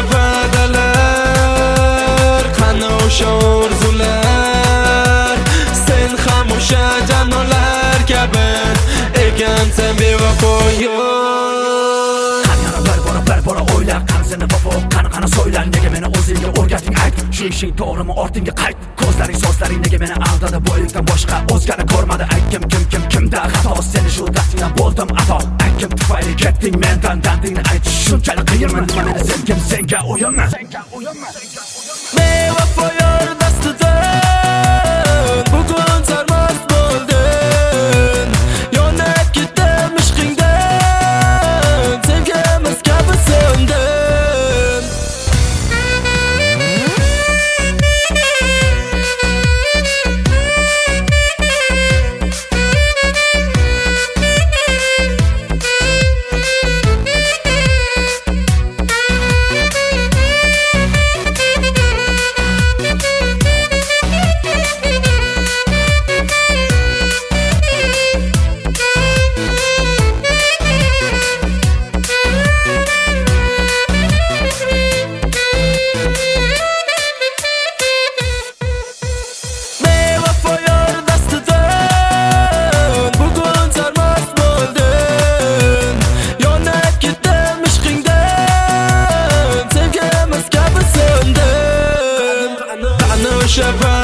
va'dalar, qani o'sha orzular. Sen ham o'sha janolar kabi ekansan bevafo yo'q. Bir bora o'yla, qani seni vafo, qani so'ylan. Nega meni o'zingga o'rgating ayt, shu ishing to'g'rimi ortingga qayt. Ko'zlaring so'zlaring nega meni aldadi, bu eldan boshqa o'zgani ko'rmadi. Ayt kimda xato, seni shu dastingdan bo'ldim ato. Ayt kim tufayli ketding mendan, dardingni ayt shunchalik qiyinmi? Nima meni sen kim, senga o'yinmi? Bevafo yor dastidan bugun sarmast bo'ldin. Yonib ketdim ishqingdan, sevgimiz kabi so'ndim. Shabbat